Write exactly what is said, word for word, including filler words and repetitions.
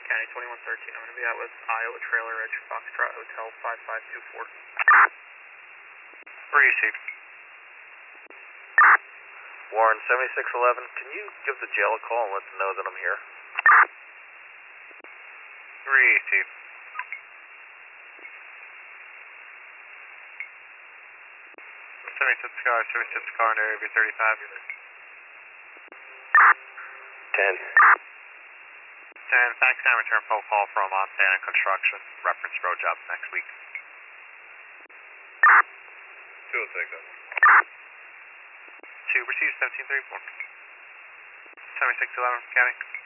County twenty-one thirteen, I'm going to be out with Iowa Trailer Ridge, Foxtrot Hotel five five two four. Where are you, Chief? Warren, seventy-six eleven, can you give the jail a call and let them know that I'm here? Where are you, Chief? seventy-six car, seventy-six car in area B thirty-five. ten. ten, fax time return phone call from Montana Construction. Reference road jobs next week. two will take that. two, receive seventeen thirty-four. seventy-six eleven, County.